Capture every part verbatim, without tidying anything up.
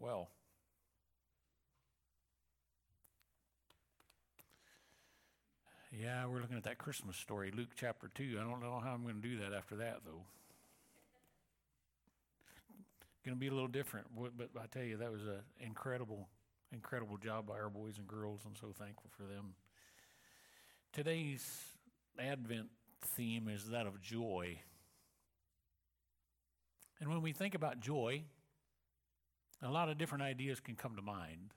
well. Yeah, we're looking at that Christmas story, Luke chapter two. I don't know how I'm going to do that after that, though. Going to be a little different, but I tell you, that was an incredible, incredible job by our boys and girls. I'm so thankful for them. Today's Advent theme is that of joy. And when we think about joy, a lot of different ideas can come to mind.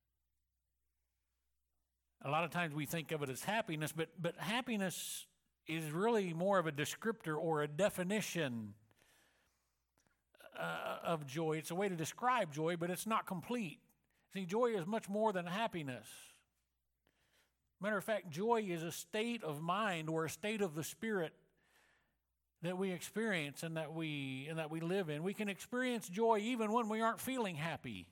A lot of times we think of it as happiness, but, but happiness is really more of a descriptor or a definition uh, of joy. It's a way to describe joy, but it's not complete. See, joy is much more than happiness. Matter of fact, joy is a state of mind or a state of the spirit that we experience and that we and that we live in. We can experience joy even when we aren't feeling happy.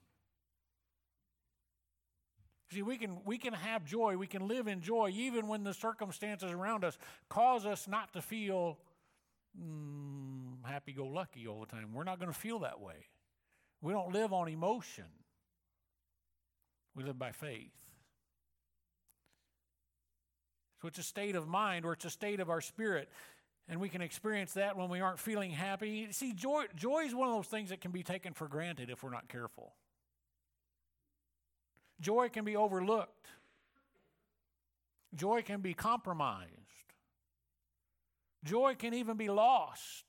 See, we can we can have joy, we can live in joy even when the circumstances around us cause us not to feel mm, happy-go-lucky all the time. We're not going to feel that way. We don't live on emotion. We live by faith. So it's a state of mind, or it's a state of our spirit, and we can experience that when we aren't feeling happy. See, joy, joy is one of those things that can be taken for granted if we're not careful. Joy can be overlooked. Joy can be compromised. Joy can even be lost.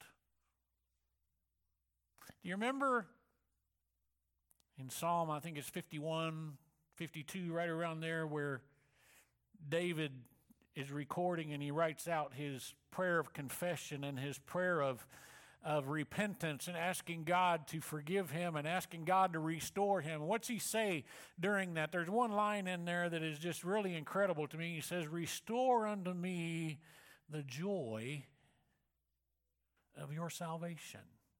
Do you remember in Psalm, I think it's fifty-one, fifty-two, right around there, where David is recording and he writes out his prayer of confession and his prayer of, of repentance and asking God to forgive him and asking God to restore him. What's he say during that? There's one line in there that is just really incredible to me. He says, "Restore unto me the joy of your salvation."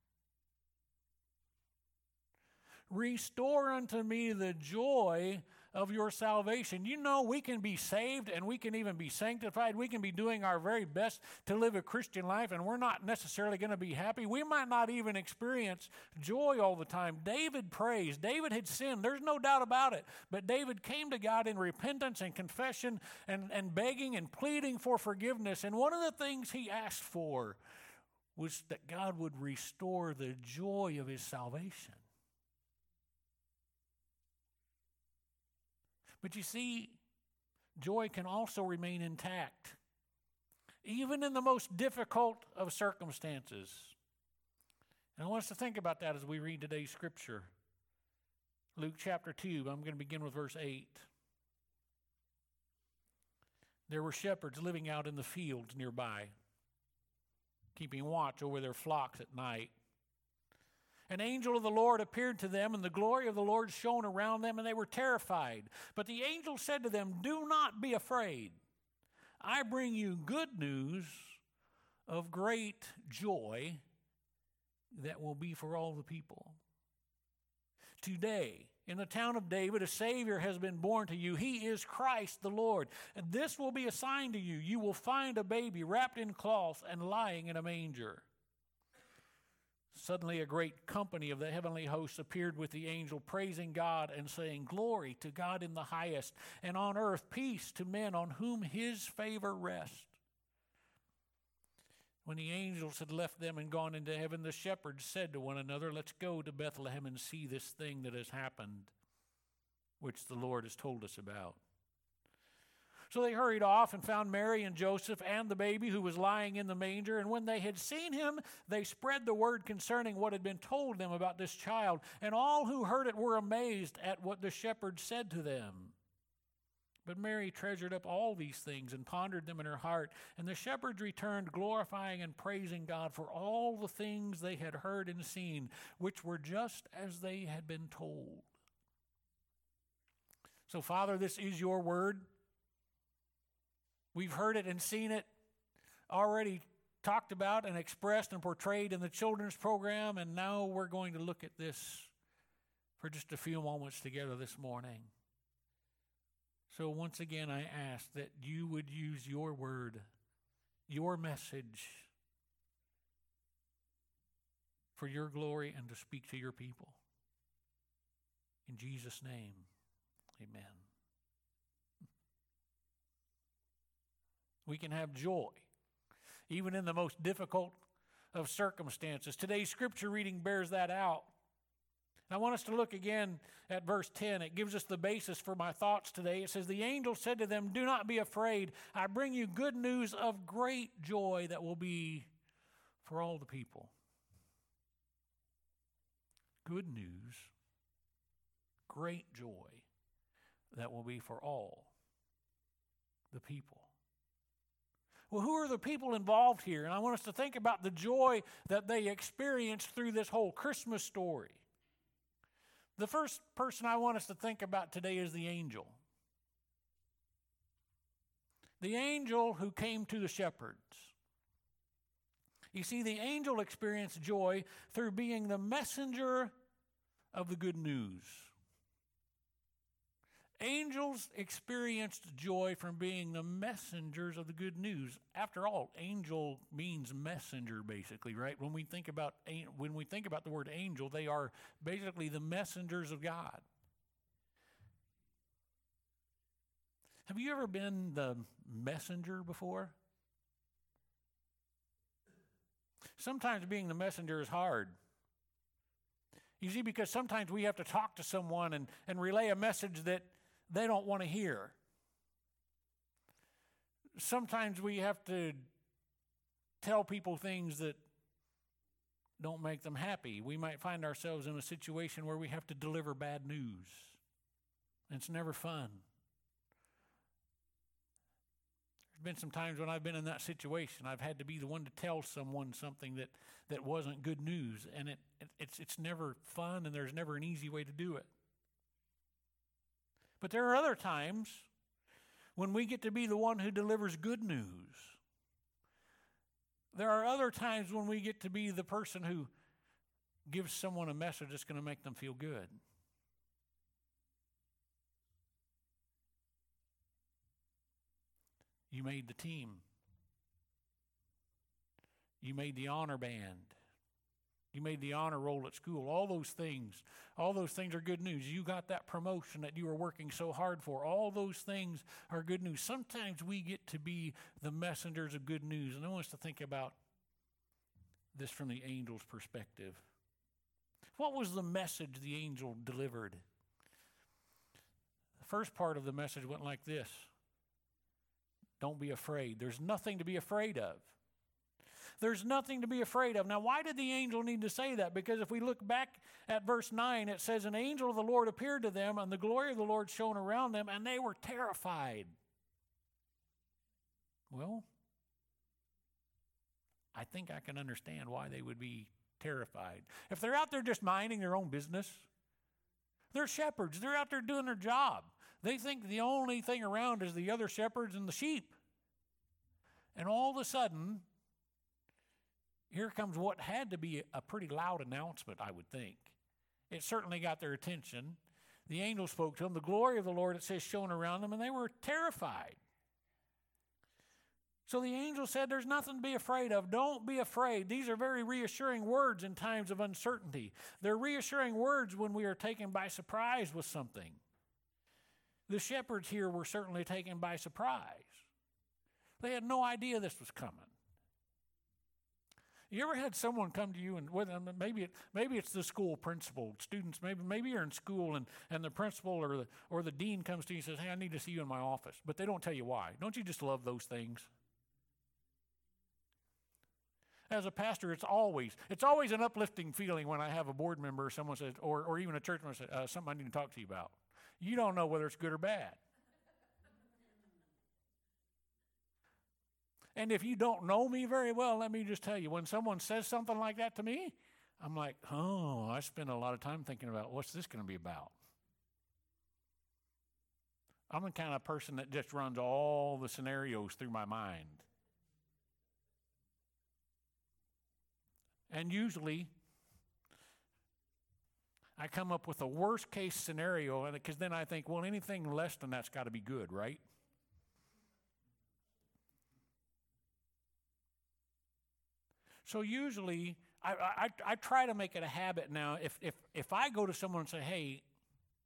Restore unto me the joy of your salvation. You know, we can be saved and we can even be sanctified. We can be doing our very best to live a Christian life, and we're not necessarily going to be happy. We might not even experience joy all the time. David prays. David had sinned. There's no doubt about it. But David came to God in repentance and confession and, and begging and pleading for forgiveness. And one of the things he asked for was that God would restore the joy of his salvation. But you see, joy can also remain intact, even in the most difficult of circumstances. And I want us to think about that as we read today's scripture. Luke chapter two, I'm going to begin with verse eight. There were shepherds living out in the fields nearby, keeping watch over their flocks at night. An angel of the Lord appeared to them, and the glory of the Lord shone around them, and they were terrified. But the angel said to them, "Do not be afraid. I bring you good news of great joy that will be for all the people. Today, in the town of David, a Savior has been born to you. He is Christ the Lord. And this will be a sign to you. You will find a baby wrapped in cloth and lying in a manger." Suddenly a great company of the heavenly hosts appeared with the angel, praising God and saying, "Glory to God in the highest, and on earth peace to men on whom his favor rests." When the angels had left them and gone into heaven, the shepherds said to one another, "Let's go to Bethlehem and see this thing that has happened, which the Lord has told us about." So they hurried off and found Mary and Joseph and the baby who was lying in the manger. And when they had seen him, they spread the word concerning what had been told them about this child. And all who heard it were amazed at what the shepherds said to them. But Mary treasured up all these things and pondered them in her heart. And the shepherds returned, glorifying and praising God for all the things they had heard and seen, which were just as they had been told. So, Father, this is your word. We've heard it and seen it already talked about and expressed and portrayed in the children's program, and now we're going to look at this for just a few moments together this morning. So once again, I ask that you would use your word, your message, for your glory and to speak to your people. In Jesus' name, amen. We can have joy, even in the most difficult of circumstances. Today's scripture reading bears that out. I want us to look again at verse ten. It gives us the basis for my thoughts today. It says, the angel said to them, do not be afraid. I bring you good news of great joy that will be for all the people. Good news, great joy that will be for all the people. Well, who are the people involved here? And I want us to think about the joy that they experienced through this whole Christmas story. The first person I want us to think about today is the angel. The angel who came to the shepherds. You see, the angel experienced joy through being the messenger of the good news. Angels experienced joy from being the messengers of the good news. After all, angel means messenger, basically, right? When we think about when we think about the word angel, they are basically the messengers of God. Have you ever been the messenger before? Sometimes being the messenger is hard. You see, because sometimes we have to talk to someone and, and relay a message that they don't want to hear. Sometimes we have to tell people things that don't make them happy. We might find ourselves in a situation where we have to deliver bad news. It's never fun. There's been some times when I've been in that situation. I've had to be the one to tell someone something that, that wasn't good news, and it, it it's it's never fun, and there's never an easy way to do it. But there are other times when we get to be the one who delivers good news. There are other times when we get to be the person who gives someone a message that's going to make them feel good. You made the team. You made the honor band. You made the honor roll at school. All those things, all those things are good news. You got that promotion that you were working so hard for. All those things are good news. Sometimes we get to be the messengers of good news. And I want us to think about this from the angel's perspective. What was the message the angel delivered? The first part of the message went like this. Don't be afraid. There's nothing to be afraid of. There's nothing to be afraid of. Now, why did the angel need to say that? Because if we look back at verse nine, it says, an angel of the Lord appeared to them, and the glory of the Lord shone around them, and they were terrified. Well, I think I can understand why they would be terrified. If they're out there just minding their own business, they're shepherds. They're out there doing their job. They think the only thing around is the other shepherds and the sheep. And all of a sudden, here comes what had to be a pretty loud announcement, I would think. It certainly got their attention. The angel spoke to them. The glory of the Lord, it says, shone around them, and they were terrified. So the angel said, there's nothing to be afraid of. Don't be afraid. These are very reassuring words in times of uncertainty. They're reassuring words when we are taken by surprise with something. The shepherds here were certainly taken by surprise. They had no idea this was coming. You ever had someone come to you and maybe it, maybe it's the school principal, students, maybe maybe you're in school and, and the principal or the or the dean comes to you and says, hey, I need to see you in my office. But they don't tell you why. Don't you just love those things? As a pastor, it's always it's always an uplifting feeling when I have a board member or someone says, or or even a church member says, uh, something I need to talk to you about. You don't know whether it's good or bad. And if you don't know me very well, let me just tell you, when someone says something like that to me, I'm like, oh, I spend a lot of time thinking about what's this going to be about. I'm the kind of person that just runs all the scenarios through my mind. And usually, I come up with a worst case scenario, because then I think, well, anything less than that's got to be good, right? So usually, I, I I try to make it a habit now. If if if I go to someone and say, hey,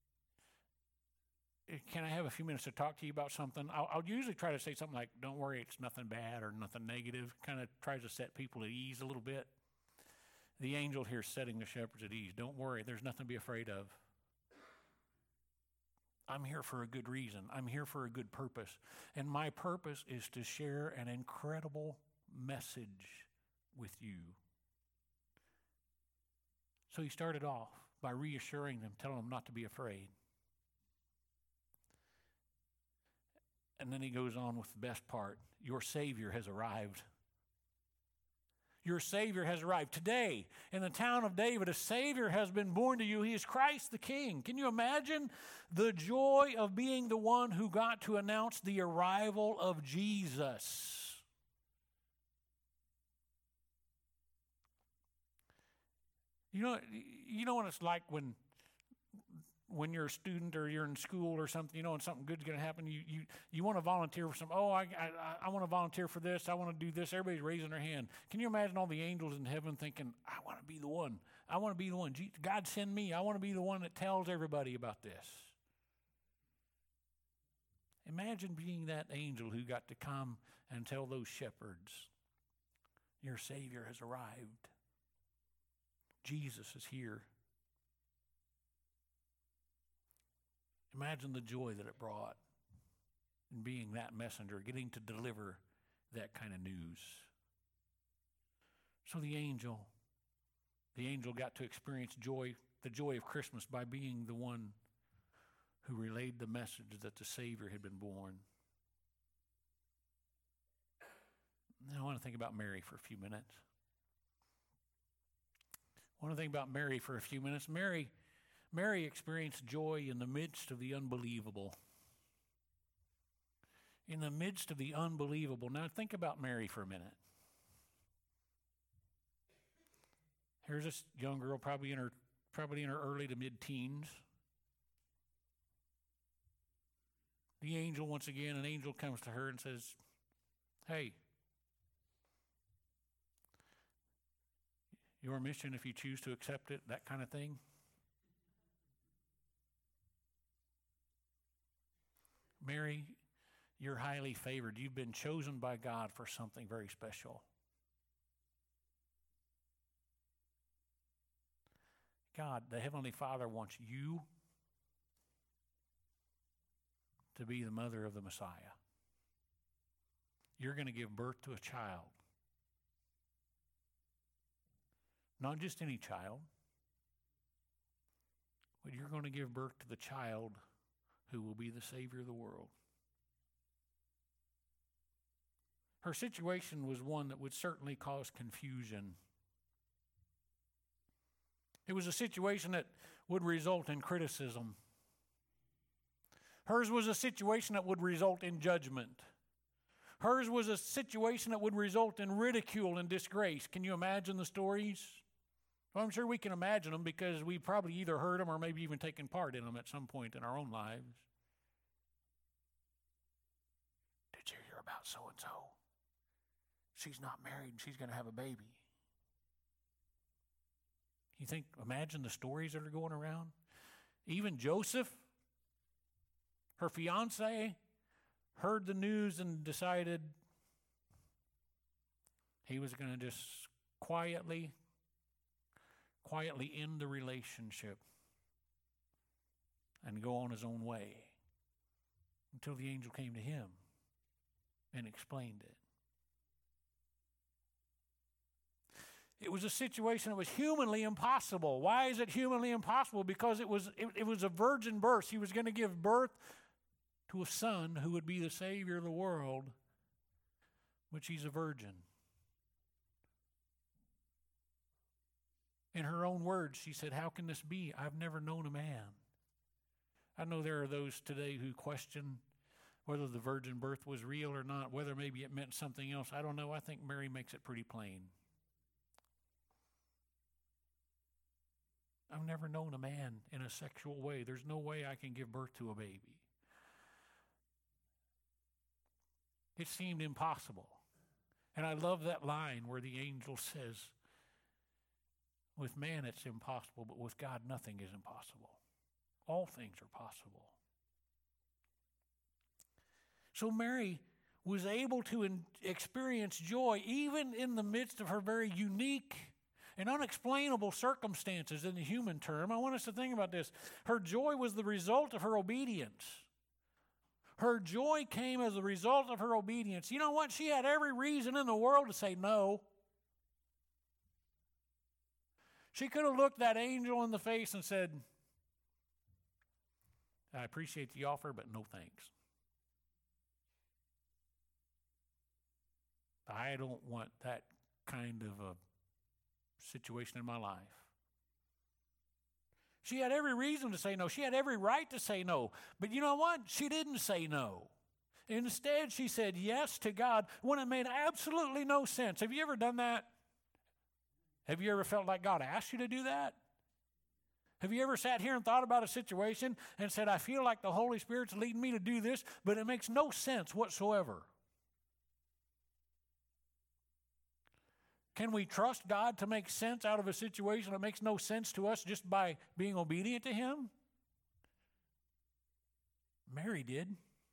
can I have a few minutes to talk to you about something? I'll, I'll usually try to say something like, don't worry, it's nothing bad or nothing negative. Kind of tries to set people at ease a little bit. The angel here is setting the shepherds at ease. Don't worry, there's nothing to be afraid of. I'm here for a good reason. I'm here for a good purpose. And my purpose is to share an incredible message with you. So he started off by reassuring them, telling them not to be afraid. And then he goes on with the best part. Your Savior has arrived. Your Savior has arrived. Today, in the town of David, a Savior has been born to you. He is Christ the King. Can you imagine the joy of being the one who got to announce the arrival of Jesus? You know, you know what it's like when when you're a student or you're in school or something, you know, and something good's going to happen, you you you want to volunteer for some, oh, I, I, I want to volunteer for this, I want to do this. Everybody's raising their hand. Can you imagine all the angels in heaven thinking, I want to be the one. I want to be the one. God, send me. I want to be the one that tells everybody about this. Imagine being that angel who got to come and tell those shepherds, your Savior has arrived. Jesus is here. Imagine the joy that it brought in being that messenger, getting to deliver that kind of news. So the angel, the angel got to experience joy, the joy of Christmas by being the one who relayed the message that the Savior had been born. Now I want to think about Mary for a few minutes. I want to think about Mary for a few minutes. Mary Mary experienced joy in the midst of the unbelievable. In the midst of the unbelievable. Now think about Mary for a minute. Here's this young girl, probably in her probably in her early to mid-teens. The angel, once again, an angel comes to her and says, hey, your mission, if you choose to accept it, that kind of thing. Mary, you're highly favored. You've been chosen by God for something very special. God, the Heavenly Father, wants you to be the mother of the Messiah. You're going to give birth to a child. Not just any child, but you're going to give birth to the child who will be the Savior of the world. Her situation was one that would certainly cause confusion. It was a situation that would result in criticism. Hers was a situation that would result in judgment. Hers was a situation that would result in ridicule and disgrace. Can you imagine the stories? Well, I'm sure we can imagine them because we probably either heard them or maybe even taken part in them at some point in our own lives. Did you hear about so-and-so? She's not married and she's going to have a baby. You think, imagine the stories that are going around. Even Joseph, her fiance, heard the news and decided he was going to just quietly quietly end the relationship and go on his own way until the angel came to him and explained it. It was a situation that was humanly impossible. Why is it humanly impossible? Because it was it, it was a virgin birth. He was going to give birth to a son who would be the Savior of the world, but she's a virgin. In her own words, she said, how can this be? I've never known a man. I know there are those today who question whether the virgin birth was real or not, whether maybe it meant something else. I don't know. I think Mary makes it pretty plain. I've never known a man in a sexual way. There's no way I can give birth to a baby. It seemed impossible. And I love that line where the angel says, with man it's impossible, but with God nothing is impossible. All things are possible. So Mary was able to in, experience joy even in the midst of her very unique and unexplainable circumstances in the human term. I want us to think about this. Her joy was the result of her obedience. Her joy came as a result of her obedience. You know what? She had every reason in the world to say no. She could have looked that angel in the face and said, I appreciate the offer, but no thanks. I don't want that kind of a situation in my life. She had every reason to say no. She had every right to say no. But you know what? She didn't say no. Instead, she said yes to God when it made absolutely no sense. Have you ever done that? Have you ever felt like God asked you to do that? Have you ever sat here and thought about a situation and said, I feel like the Holy Spirit's leading me to do this, but it makes no sense whatsoever? Can we trust God to make sense out of a situation that makes no sense to us just by being obedient to Him? Mary did.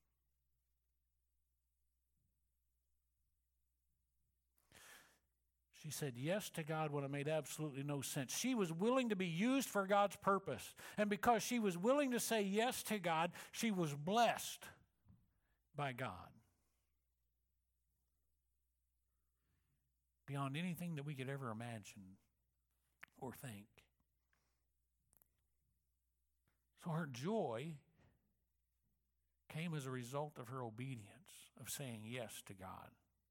She said yes to God when it made absolutely no sense. She was willing to be used for God's purpose. And because she was willing to say yes to God, she was blessed by God. Beyond anything that we could ever imagine or think. So her joy came as a result of her obedience, of saying yes to God.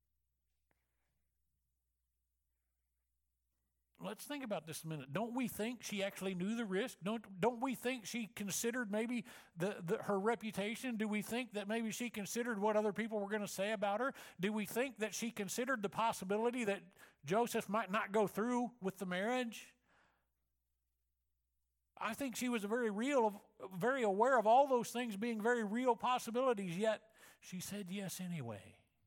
Let's think about this a minute. Don't we think she actually knew the risk? Don't, don't we think she considered maybe the, the, her reputation? Do we think that maybe she considered what other people were going to say about her? Do we think that she considered the possibility that Joseph might not go through with the marriage? I think she was very real, very aware of all those things being very real possibilities, yet she said yes anyway.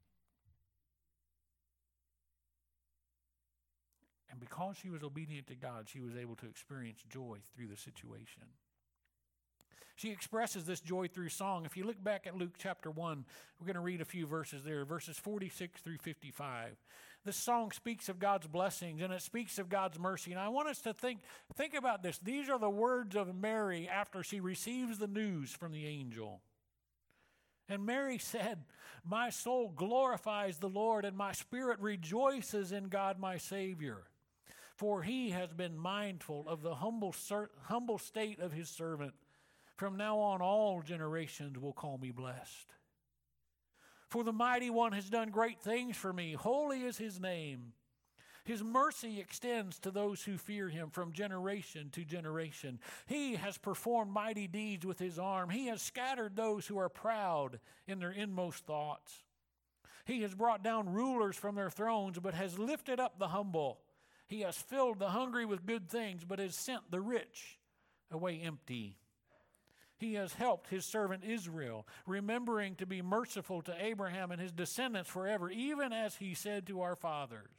And because she was obedient to God, she was able to experience joy through the situation. She expresses this joy through song. If you look back at Luke chapter one, we're going to read a few verses there, verses forty-six through fifty-five. This song speaks of God's blessings, and it speaks of God's mercy. And I want us to think, think about this. These are the words of Mary after she receives the news from the angel. And Mary said, my soul glorifies the Lord, and my spirit rejoices in God my Savior. For he has been mindful of the humble, humble state of his servant. From now on, all generations will call me blessed. For the Mighty One has done great things for me. Holy is his name. His mercy extends to those who fear him from generation to generation. He has performed mighty deeds with his arm. He has scattered those who are proud in their inmost thoughts. He has brought down rulers from their thrones, but has lifted up the humble. He has filled the hungry with good things, but has sent the rich away empty. He has helped his servant Israel, remembering to be merciful to Abraham and his descendants forever, even as he said to our fathers.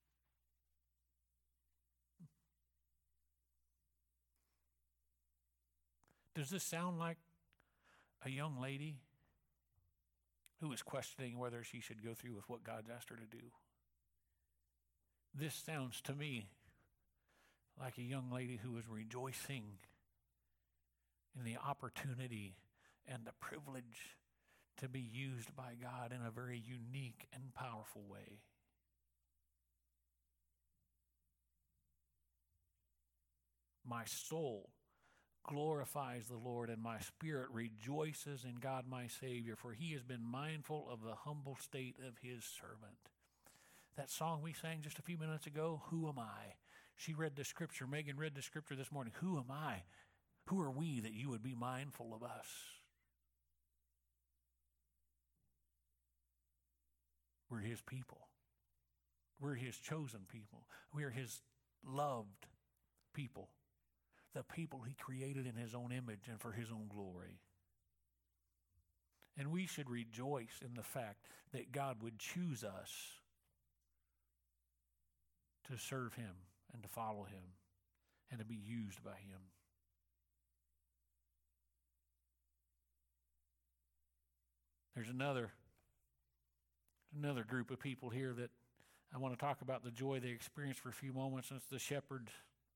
Does this sound like a young lady who is questioning whether she should go through with what God's asked her to do? This sounds to me like a young lady who is rejoicing in the opportunity and the privilege to be used by God in a very unique and powerful way. My soul glorifies the Lord, and my spirit rejoices in God my Savior, for he has been mindful of the humble state of his servant. That song we sang just a few minutes ago, Who Am I? She read the scripture. Megan read the scripture this morning. Who am I? Who are we that you would be mindful of us? We're his people. We're his chosen people. We are his loved people. The people he created in his own image and for his own glory. And we should rejoice in the fact that God would choose us to serve him and to follow him and to be used by him. There's another Another group of people here that I want to talk about the joy they experienced for a few moments. Since the shepherds,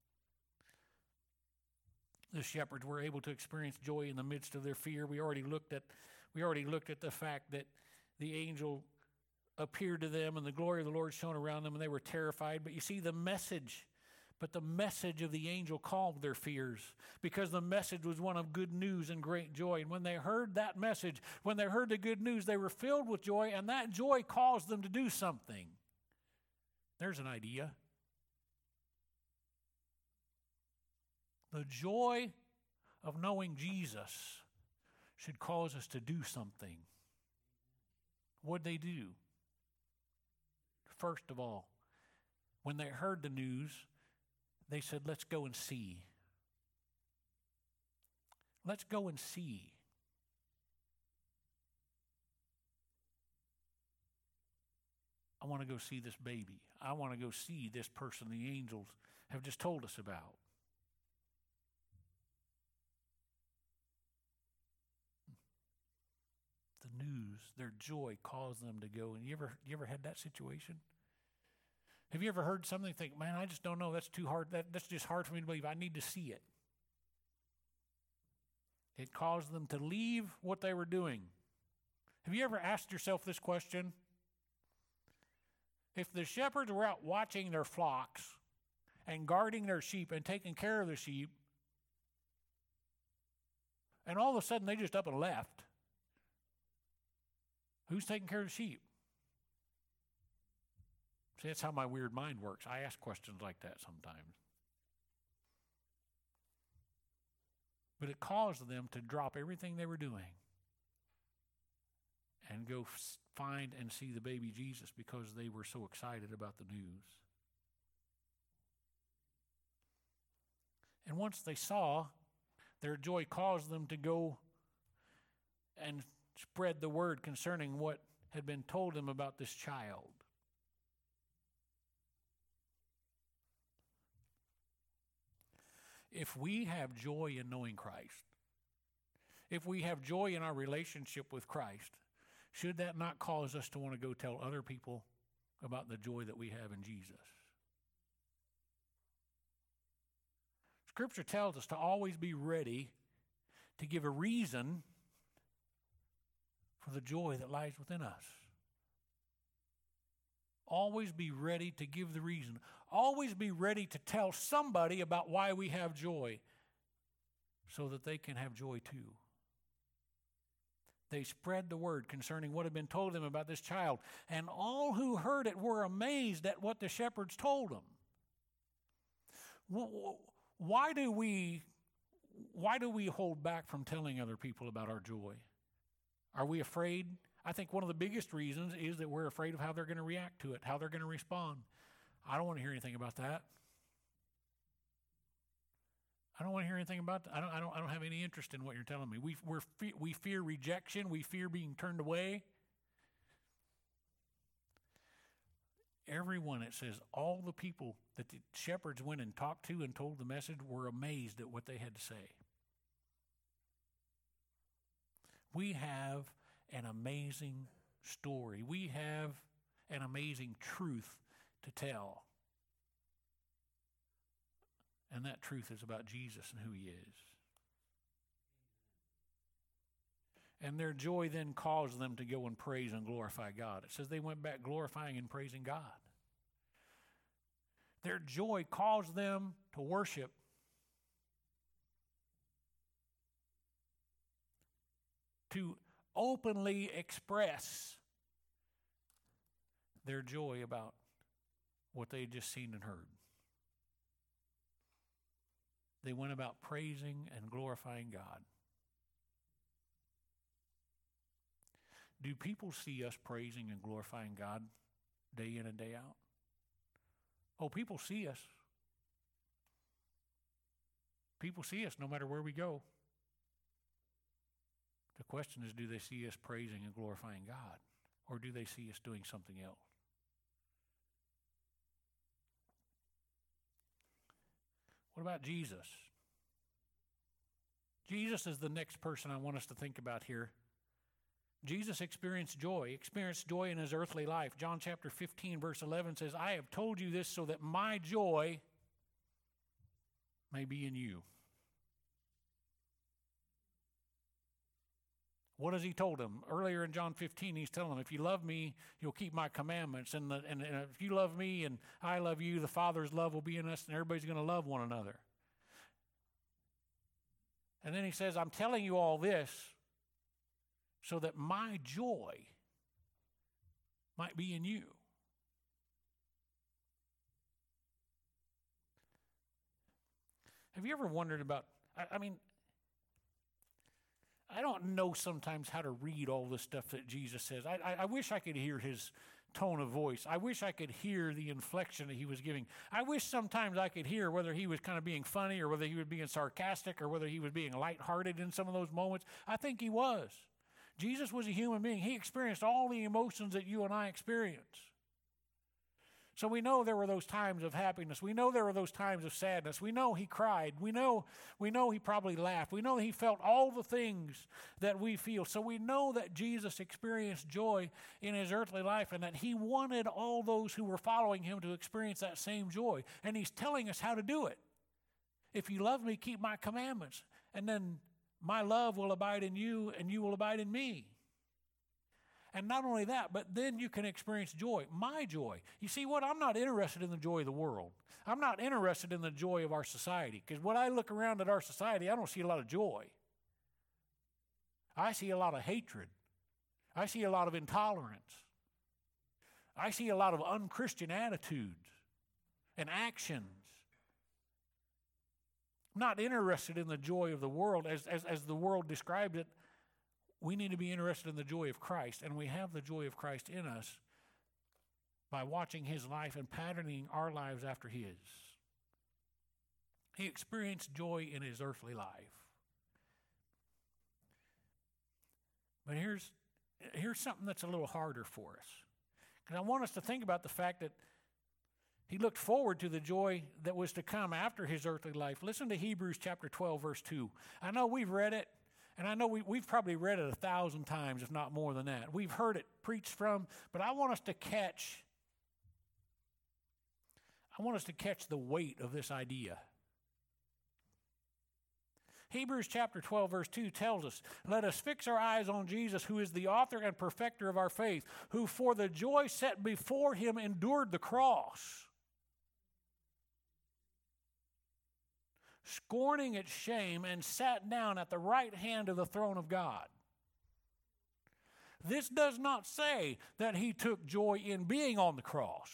the shepherds were able to experience joy in the midst of their fear. We already looked at, we already looked at the fact that the angel appeared to them and the glory of the Lord shone around them and they were terrified. But you see, the message, but the message of the angel calmed their fears because the message was one of good news and great joy. And when they heard that message, when they heard the good news, they were filled with joy, and that joy caused them to do something. There's an idea. The joy of knowing Jesus should cause us to do something. What'd they do? First of all, when they heard the news, they said, let's go and see. Let's go and see. I want to go see this baby. I want to go see this person the angels have just told us about. The news, their joy caused them to go. And you ever, you ever had that situation? Have you ever heard something and think, man, I just don't know. That's too hard. That, that's just hard for me to believe. I need to see it. It caused them to leave what they were doing. Have you ever asked yourself this question? If the shepherds were out watching their flocks and guarding their sheep and taking care of the sheep, and all of a sudden they just up and left, who's taking care of the sheep? See, that's how my weird mind works. I ask questions like that sometimes. But it caused them to drop everything they were doing and go find and see the baby Jesus because they were so excited about the news. And once they saw, their joy caused them to go and spread the word concerning what had been told them about this child. If we have joy in knowing Christ, if we have joy in our relationship with Christ, should that not cause us to want to go tell other people about the joy that we have in Jesus? Scripture tells us to always be ready to give a reason for the joy that lies within us. Always be ready to give the reason. Always be ready to tell somebody about why we have joy so that they can have joy too. They spread the word concerning what had been told them about this child, and all who heard it were amazed at what the shepherds told them. Why do we, why do we hold back from telling other people about our joy? Are we afraid? I think one of the biggest reasons is that we're afraid of how they're going to react to it, how they're going to respond. I don't want to hear anything about that. I don't want to hear anything about that. I don't, I don't, I don't have any interest in what you're telling me. We, we're, we fear rejection. We fear being turned away. Everyone, it says, all the people that the shepherds went and talked to and told the message were amazed at what they had to say. We have an amazing story. We have an amazing truth to tell. And that truth is about Jesus and who he is. And their joy then caused them to go and praise and glorify God. It says they went back glorifying and praising God. Their joy caused them to worship. To openly express their joy about what they had just seen and heard. They went about praising and glorifying God. Do people see us praising and glorifying God day in and day out? Oh, people see us. People see us no matter where we go. The question is, do they see us praising and glorifying God? Or do they see us doing something else? What about Jesus? Jesus is the next person I want us to think about here. Jesus experienced joy, experienced joy in his earthly life. John chapter fifteen, verse eleven says, I have told you this so that my joy may be in you. What has he told them? Earlier in John fifteen, he's telling them, if you love me, you'll keep my commandments. And, the, and, and if you love me and I love you, the Father's love will be in us, and everybody's going to love one another. And then he says, I'm telling you all this so that my joy might be in you. Have you ever wondered about, I, I mean, I don't know sometimes how to read all this stuff that Jesus says. I, I, I wish I could hear his tone of voice. I wish I could hear the inflection that he was giving. I wish sometimes I could hear whether he was kind of being funny or whether he was being sarcastic or whether he was being lighthearted in some of those moments. I think he was. Jesus was a human being. He experienced all the emotions that you and I experience. So we know there were those times of happiness. We know there were those times of sadness. We know he cried. We know, we know he probably laughed. We know he felt all the things that we feel. So we know that Jesus experienced joy in his earthly life and that he wanted all those who were following him to experience that same joy. And he's telling us how to do it. If you love me, keep my commandments. And then my love will abide in you and you will abide in me. And not only that, but then you can experience joy, my joy. You see what? I'm not interested in the joy of the world. I'm not interested in the joy of our society. Because when I look around at our society, I don't see a lot of joy. I see a lot of hatred. I see a lot of intolerance. I see a lot of unchristian attitudes and actions. I'm not interested in the joy of the world as, as, as the world describes it. We need to be interested in the joy of Christ, and we have the joy of Christ in us by watching his life and patterning our lives after his. He experienced joy in his earthly life. But here's, here's something that's a little harder for us. Because I want us to think about the fact that he looked forward to the joy that was to come after his earthly life. Listen to Hebrews chapter twelve, verse two. I know we've read it. And I know we, we've probably read it a thousand times, if not more than that. We've heard it preached from, but I want us to catch, I want us to catch the weight of this idea. Hebrews chapter twelve, verse two tells us, let us fix our eyes on Jesus, who is the author and perfecter of our faith, who for the joy set before him endured the cross, scorning its shame, and sat down at the right hand of the throne of God. This does not say that he took joy in being on the cross.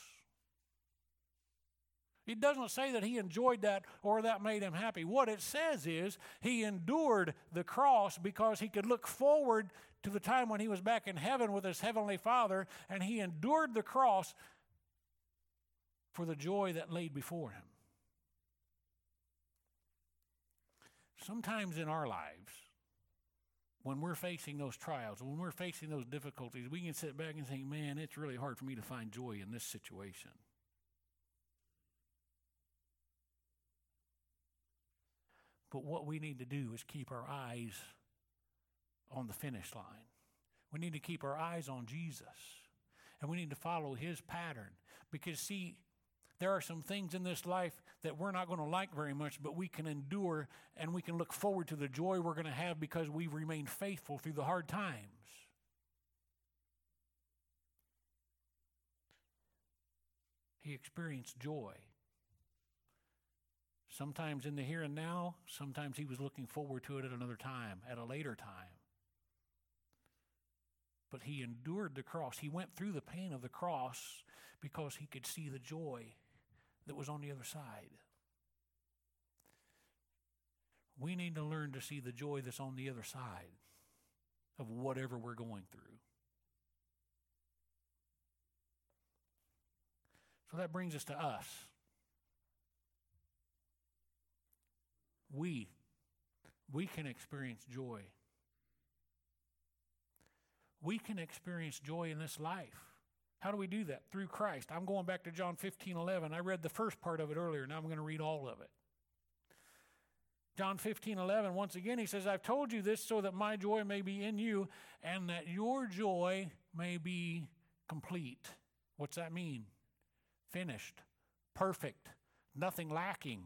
It doesn't say that he enjoyed that or that made him happy. What it says is he endured the cross because he could look forward to the time when he was back in heaven with his heavenly Father, and he endured the cross for the joy that laid before him. Sometimes in our lives, when we're facing those trials, when we're facing those difficulties, we can sit back and think, man, it's really hard for me to find joy in this situation. But what we need to do is keep our eyes on the finish line. We need to keep our eyes on Jesus. And we need to follow his pattern. Because, see, there are some things in this life that we're not going to like very much, but we can endure and we can look forward to the joy we're going to have because we've remained faithful through the hard times. He experienced joy. Sometimes in the here and now, sometimes he was looking forward to it at another time, at a later time. But he endured the cross. He went through the pain of the cross because he could see the joy that was on the other side. We need to learn to see the joy that's on the other side of whatever we're going through. So that brings us to us. We, we can experience joy. We can experience joy in this life. How do we do that? Through Christ. I'm going back to John fifteen eleven. I read the first part of it earlier. Now I'm going to read all of it. John fifteen eleven, once again, he says, I've told you this so that my joy may be in you and that your joy may be complete. What's that mean? Finished, perfect, nothing lacking.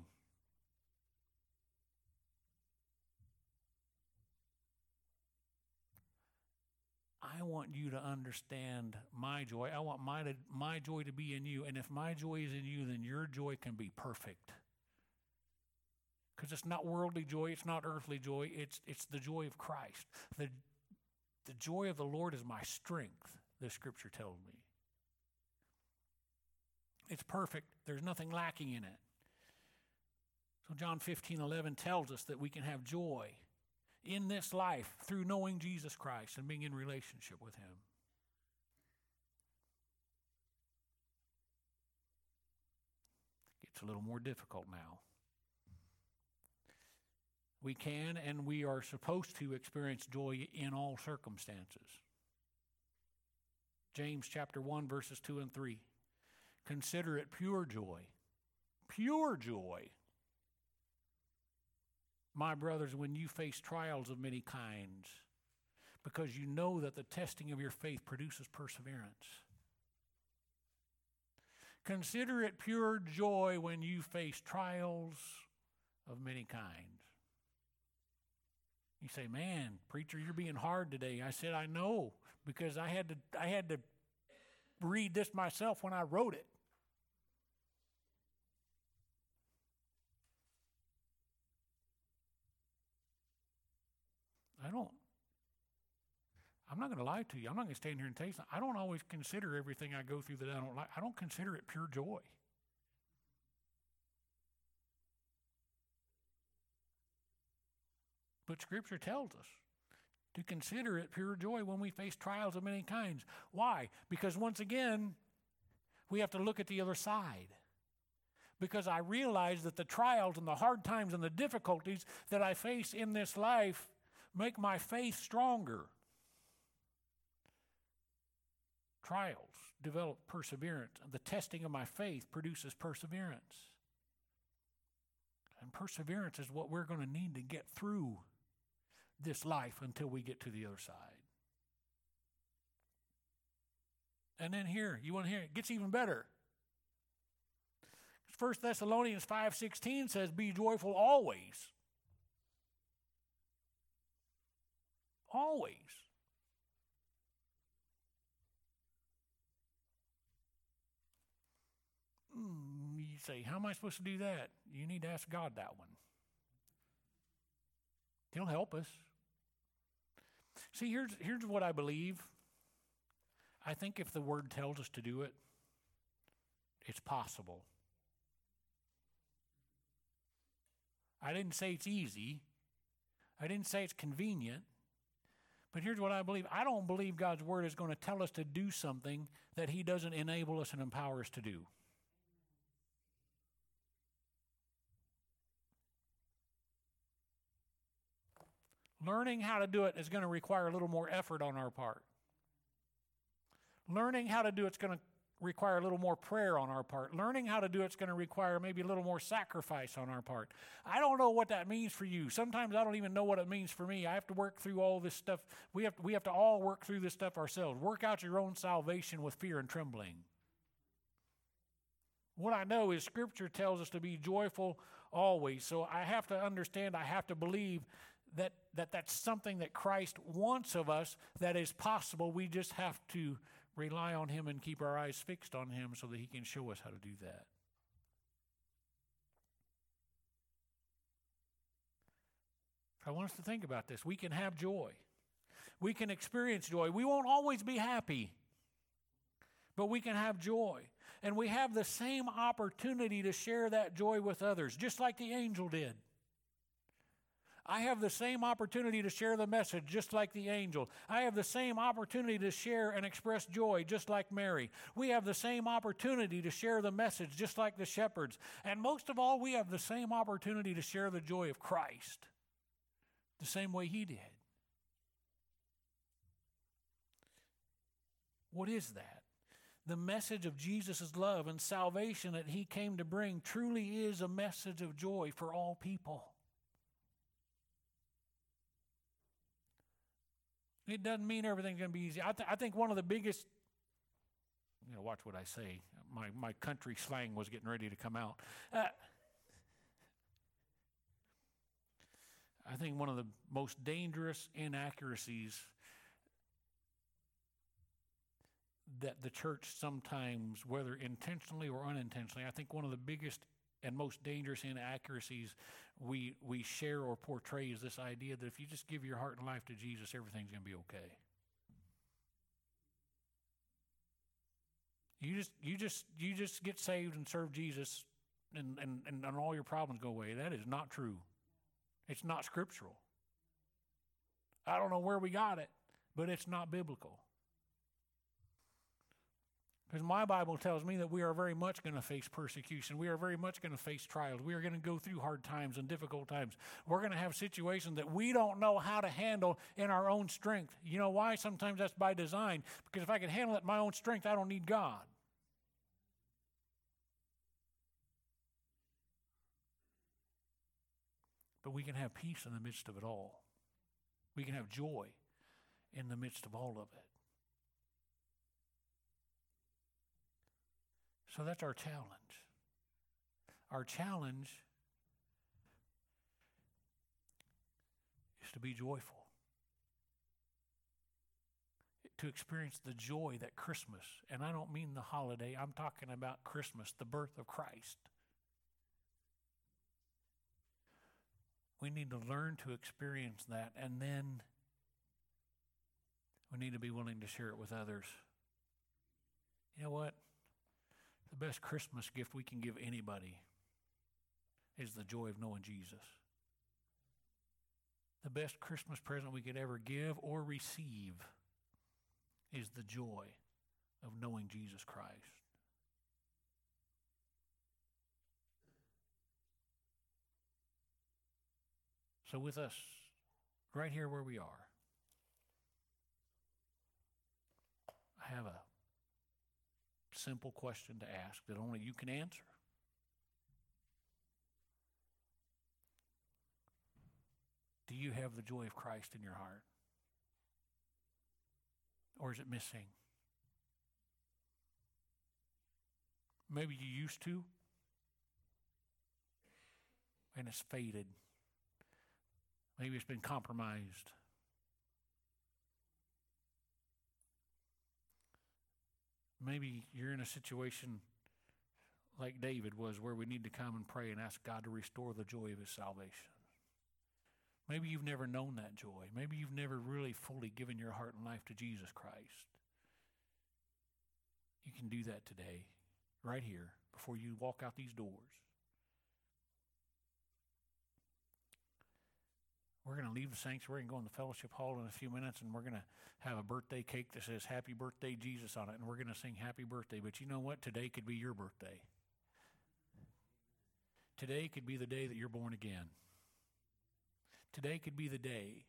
I want you to understand my joy. I want my, to, my joy to be in you. And if my joy is in you, then your joy can be perfect. Because it's not worldly joy, it's not earthly joy, it's it's the joy of Christ. The, the joy of the Lord is my strength, the scripture tells me. It's perfect. There's nothing lacking in it. So John fifteen eleven tells us that we can have joy in this life through knowing Jesus Christ and being in relationship with him. It gets a little more difficult now. We can and we are supposed to experience joy in all circumstances. James chapter one, verses two and three. Consider it pure joy. Pure joy. My brothers, when you face trials of many kinds, because you know that the testing of your faith produces perseverance. Consider it pure joy when you face trials of many kinds. You say, man, preacher, you're being hard today. I said, I know, because I had to I had to read this myself when I wrote it. I don't, I'm not going to lie to you. I'm not going to stand here and tell you something. I don't always consider everything I go through that I don't like. I don't consider it pure joy. But Scripture tells us to consider it pure joy when we face trials of many kinds. Why? Because once again, we have to look at the other side. Because I realize that the trials and the hard times and the difficulties that I face in this life make my faith stronger. Trials develop perseverance. The testing of my faith produces perseverance. And perseverance is what we're going to need to get through this life until we get to the other side. And then here, you want to hear it? It gets even better. First Thessalonians five sixteen says, be joyful always. Always. Mm, you say, how am I supposed to do that? You need to ask God that one. He'll help us. See, here's, here's what I believe. I think if the Word tells us to do it, it's possible. I didn't say it's easy. I didn't say it's convenient. But here's what I believe. I don't believe God's Word is going to tell us to do something that He doesn't enable us and empower us to do. Learning how to do it is going to require a little more effort on our part. Learning how to do it is going to require a little more prayer on our part. Learning how to do it is going to require maybe a little more sacrifice on our part. I don't know what that means for you. Sometimes I don't even know what it means for me. I have to work through all this stuff. We have, we have to all work through this stuff ourselves. Work out your own salvation with fear and trembling. What I know is Scripture tells us to be joyful always. So I have to understand, I have to believe that, that that's something that Christ wants of us that is possible. We just have to rely on Him and keep our eyes fixed on Him so that He can show us how to do that. I want us to think about this. We can have joy. We can experience joy. We won't always be happy, but we can have joy. And we have the same opportunity to share that joy with others, just like the angel did. I have the same opportunity to share the message just like the angel. I have the same opportunity to share and express joy just like Mary. We have the same opportunity to share the message just like the shepherds. And most of all, we have the same opportunity to share the joy of Christ the same way He did. What is that? The message of Jesus' love and salvation that He came to bring truly is a message of joy for all people. It doesn't mean everything's going to be easy. I, th- I think one of the biggest, you know, watch what I say. My, my country slang was getting ready to come out. Uh, I think one of the most dangerous inaccuracies that the church sometimes, whether intentionally or unintentionally, I think one of the biggest and most dangerous inaccuracies we we share or portray is this idea that if you just give your heart and life to Jesus, everything's going to be okay. You just you just you just get saved and serve Jesus, and, and, and, and all your problems go away. That is not true. It's not scriptural. I don't know where we got it, but it's not biblical. Because my Bible tells me that we are very much going to face persecution. We are very much going to face trials. We are going to go through hard times and difficult times. We're going to have situations that we don't know how to handle in our own strength. You know why? Sometimes that's by design. Because if I can handle it in my own strength, I don't need God. But we can have peace in the midst of it all. We can have joy in the midst of all of it. So that's our challenge. Our challenge is to be joyful, to experience the joy that Christmas, and I don't mean the holiday, I'm talking about Christmas, the birth of Christ. We need to learn to experience that, and then we need to be willing to share it with others. You know what? The best Christmas gift we can give anybody is the joy of knowing Jesus. The best Christmas present we could ever give or receive is the joy of knowing Jesus Christ. So with us, right here where we are, I have a simple question to ask that only you can answer. Do you have the joy of Christ in your heart? Or is it missing? Maybe you used to, and it's faded. Maybe it's been compromised. Maybe you're in a situation like David was, where we need to come and pray and ask God to restore the joy of his salvation. Maybe you've never known that joy. Maybe you've never really fully given your heart and life to Jesus Christ. You can do that today, right here, before you walk out these doors. We're going to leave the sanctuary and go in the fellowship hall in a few minutes, and we're going to have a birthday cake that says Happy Birthday Jesus on it, and we're going to sing Happy Birthday. But you know what? Today could be your birthday. Today could be the day that you're born again. Today could be the day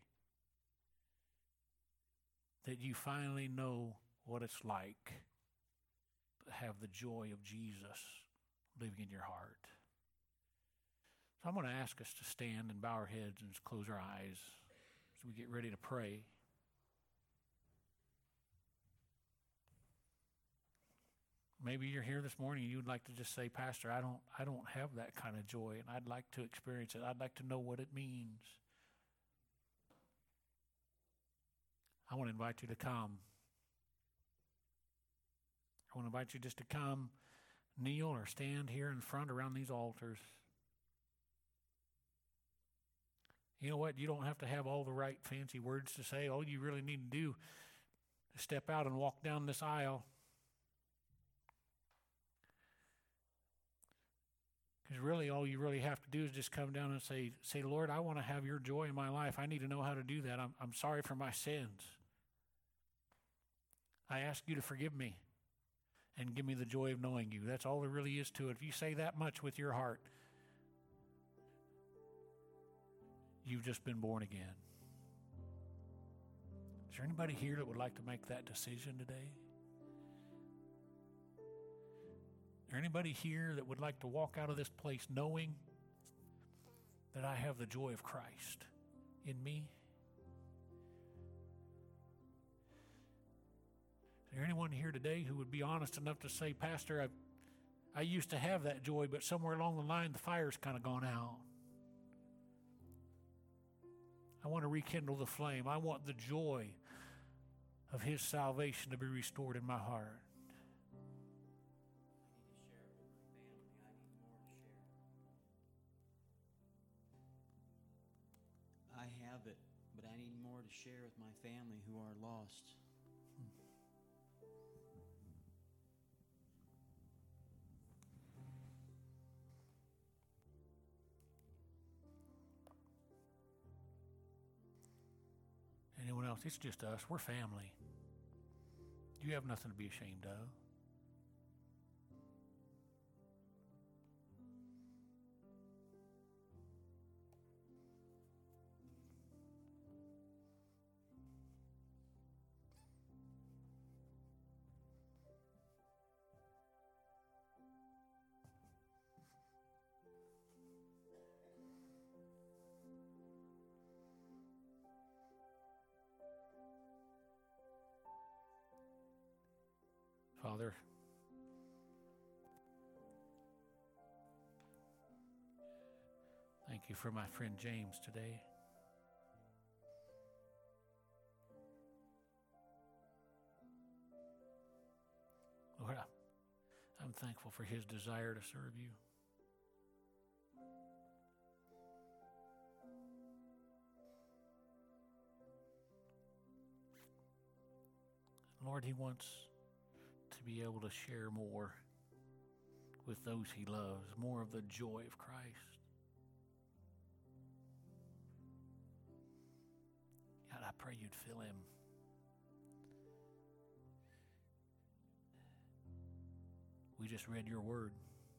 that you finally know what it's like to have the joy of Jesus living in your heart. So I'm going to ask us to stand and bow our heads and just close our eyes as we get ready to pray. Maybe you're here this morning and you'd like to just say, Pastor, I don't I don't have that kind of joy, and I'd like to experience it. I'd like to know what it means. I want to invite you to come. I want to invite you just to come, kneel or stand here in front around these altars. You know what? You don't have to have all the right fancy words to say. All you really need to do is step out and walk down this aisle. Because really all you really have to do is just come down and say, say, Lord, I want to have your joy in my life. I need to know how to do that. I'm, I'm sorry for my sins. I ask you to forgive me and give me the joy of knowing you. That's all there really is to it. If you say that much with your heart, you've just been born again. Is there anybody here that would like to make that decision today? Is there anybody here that would like to walk out of this place knowing that I have the joy of Christ in me? there anyone here today who would be honest enough to say, Pastor, I, I used to have that joy, but somewhere along the line the fire's kind of gone out. I want to rekindle the flame. I want the joy of His salvation to be restored in my heart. I have it, but I need more to share with my family who are lost. Anyone else? It's just us. We're family. You have nothing to be ashamed of. Father, thank you for my friend James today. Lord, I'm thankful for his desire to serve you. Lord, he wants to be able to share more with those he loves, more of the joy of Christ. God, I pray you'd fill him. We just read your word.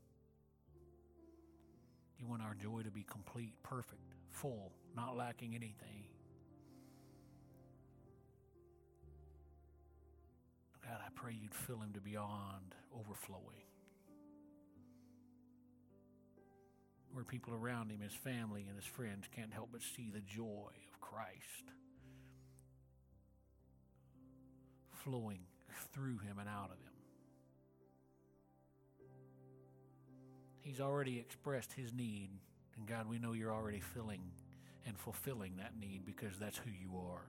You want our joy to be complete, perfect, full, not lacking anything. God, I pray you'd fill him to beyond overflowing. Where people around him, his family and his friends, can't help but see the joy of Christ flowing through him and out of him. He's already expressed his need, and God, we know you're already filling and fulfilling that need because that's who you are.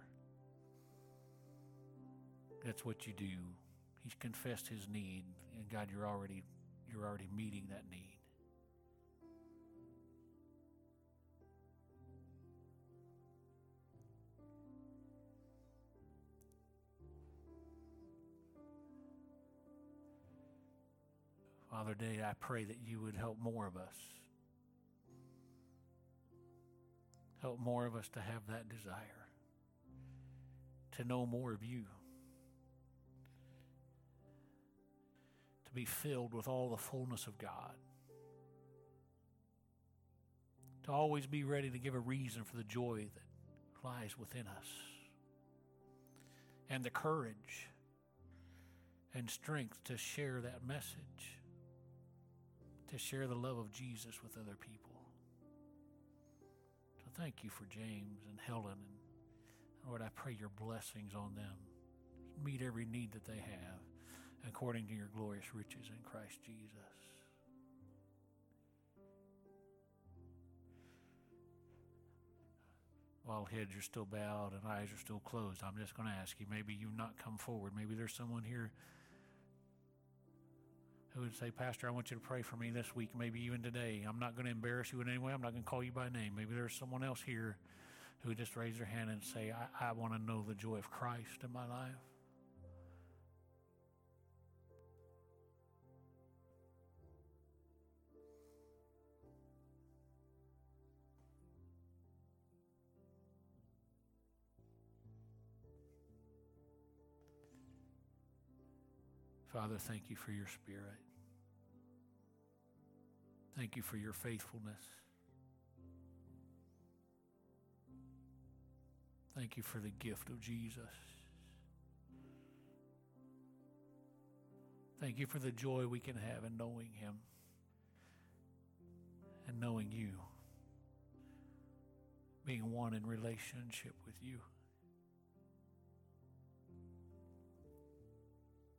That's what you do. He's confessed his need, and God, you're already you're already meeting that need. Father, today I pray that you would help more of us. Help more of us to have that desire, to know more of you, to be filled with all the fullness of God, to always be ready to give a reason for the joy that lies within us, and the courage and strength to share that message, to share the love of Jesus with other people. So thank you for James and Helen, and Lord, I pray your blessings on them. Meet every need that they have according to your glorious riches in Christ Jesus. While heads are still bowed and eyes are still closed, I'm just going to ask you, maybe you've not come forward. Maybe there's someone here who would say, Pastor, I want you to pray for me this week, maybe even today. I'm not going to embarrass you in any way. I'm not going to call you by name. Maybe there's someone else here who would just raise their hand and say, I, I want to know the joy of Christ in my life. Father, thank you for your Spirit. Thank you for your faithfulness. Thank you for the gift of Jesus. Thank you for the joy we can have in knowing him and knowing you, being one in relationship with you.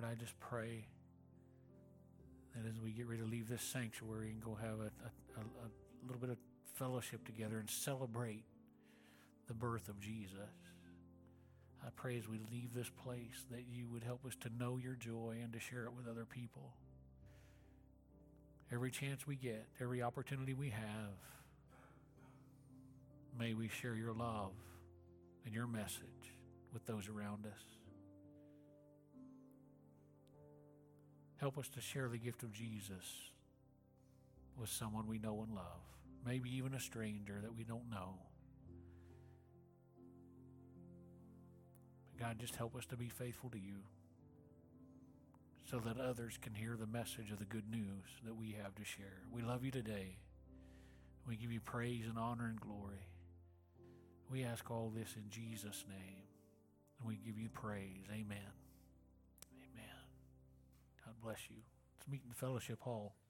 Lord, I just pray that as we get ready to leave this sanctuary and go have a, a, a, a little bit of fellowship together and celebrate the birth of Jesus, I pray as we leave this place that you would help us to know your joy and to share it with other people. Every chance we get, every opportunity we have, may we share your love and your message with those around us. Help us to share the gift of Jesus with someone we know and love, maybe even a stranger that we don't know. God, just help us to be faithful to you so that others can hear the message of the good news that we have to share. We love you today. We give you praise and honor and glory. We ask all this in Jesus' name, and we give you praise. Amen. Amen. God bless you. Let's meet in the fellowship hall.